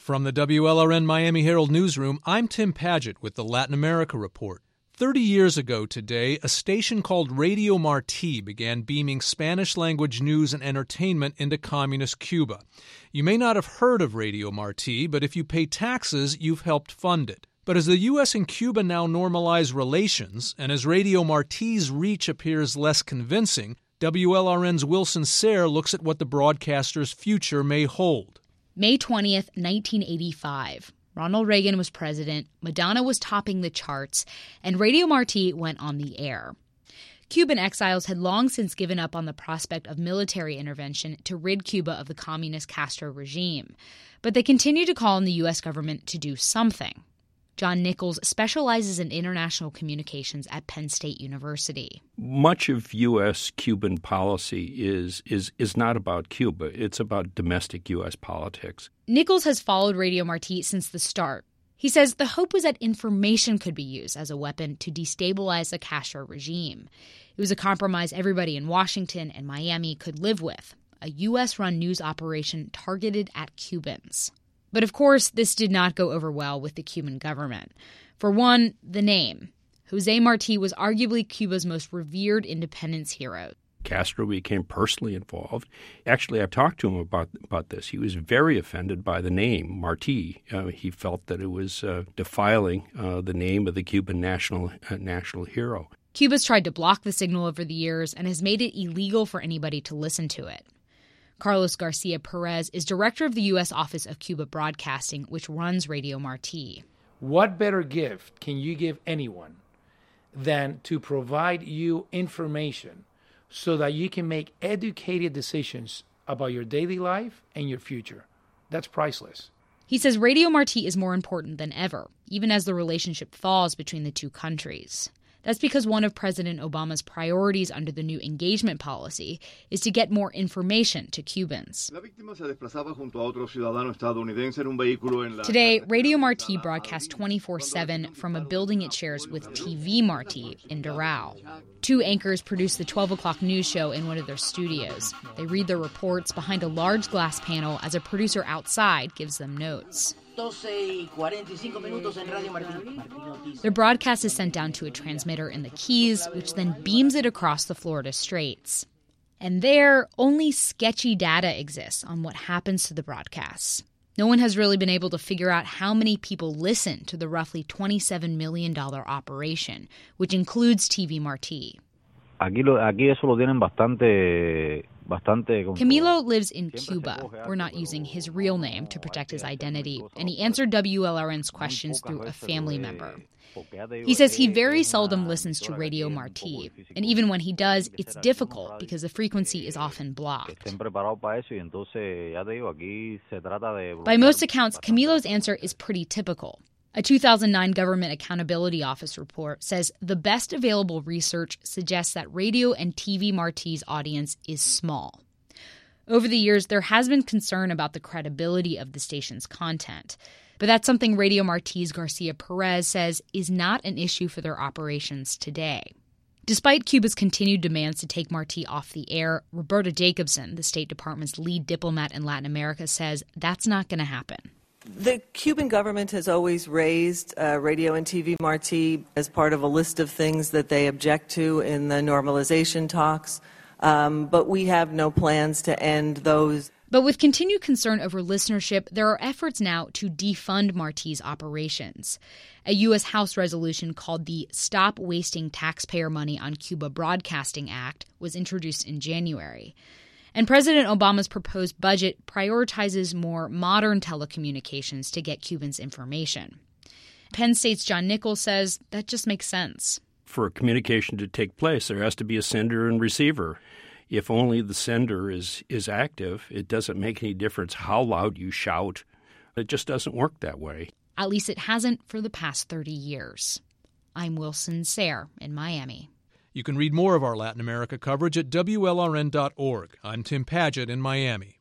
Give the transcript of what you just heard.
From the WLRN Miami Herald Newsroom, I'm Tim Padgett with the Latin America Report. 30 years ago today, a station called Radio Marti began beaming Spanish-language news and entertainment into communist Cuba. You may not have heard of Radio Marti, but if you pay taxes, you've helped fund it. But as the U.S. and Cuba now normalize relations, and as Radio Marti's reach appears less convincing, WLRN's Wilson Sayre looks at what the broadcaster's future may hold. May 20th, 1985. Ronald Reagan was president, Madonna was topping the charts, and Radio Marti went on the air. Cuban exiles had long since given up on the prospect of military intervention to rid Cuba of the communist Castro regime. But they continued to call on the U.S. government to do something. John Nichols specializes in international communications at Penn State University. Much of U.S.-Cuban policy is not about Cuba. It's about domestic U.S. politics. Nichols has followed Radio Marti since the start. He says the hope was that information could be used as a weapon to destabilize the Castro regime. It was a compromise everybody in Washington and Miami could live with, a U.S.-run news operation targeted at Cubans. But of course, this did not go over well with the Cuban government. For one, the name. José Martí was arguably Cuba's most revered independence hero. Castro became personally involved. Actually, I've talked to him about this. He was very offended by the name, Martí. He felt that it was defiling the name of the Cuban national hero. Cuba's tried to block the signal over the years and has made it illegal for anybody to listen to it. Carlos Garcia Perez is director of the U.S. Office of Cuba Broadcasting, which runs Radio Marti. What better gift can you give anyone than to provide you information so that you can make educated decisions about your daily life and your future? That's priceless. He says Radio Marti is more important than ever, even as the relationship thaws between the two countries. That's because one of President Obama's priorities under the new engagement policy is to get more information to Cubans. Today, Radio Marti broadcasts 24/7 from a building it shares with TV Marti in Doral. Two anchors produce the 12 o'clock news show in one of their studios. They read their reports behind a large glass panel as a producer outside gives them notes. Their broadcast is sent down to a transmitter in the Keys, which then beams it across the Florida Straits. And there, only sketchy data exists on what happens to the broadcasts. No one has really been able to figure out how many people listen to the roughly $27 million operation, which includes TV Marti. Aquí eso lo tienen bastante. Camilo lives in Cuba. We're not using his real name to protect his identity, and he answered WLRN's questions through a family member. He says he very seldom listens to Radio Marti, and even when he does, it's difficult because the frequency is often blocked. By most accounts, Camilo's answer is pretty typical. A 2009 Government Accountability Office report says the best available research suggests that Radio and TV Marti's audience is small. Over the years, there has been concern about the credibility of the station's content, but that's something Radio Marti's Garcia Perez says is not an issue for their operations today. Despite Cuba's continued demands to take Marti off the air, Roberta Jacobson, the State Department's lead diplomat in Latin America, says that's not going to happen. The Cuban government has always raised Radio and TV Marti as part of a list of things that they object to in the normalization talks, but we have no plans to end those. But with continued concern over listenership, there are efforts now to defund Marti's operations. A U.S. House resolution called the Stop Wasting Taxpayer Money on Cuba Broadcasting Act was introduced in January. And President Obama's proposed budget prioritizes more modern telecommunications to get Cubans information. Penn State's John Nichols says that just makes sense. For a communication to take place, there has to be a sender and receiver. If only the sender is active, it doesn't make any difference how loud you shout. It just doesn't work that way. At least it hasn't for the past 30 years. I'm Wilson Sayre in Miami. You can read more of our Latin America coverage at WLRN.org. I'm Tim Padgett in Miami.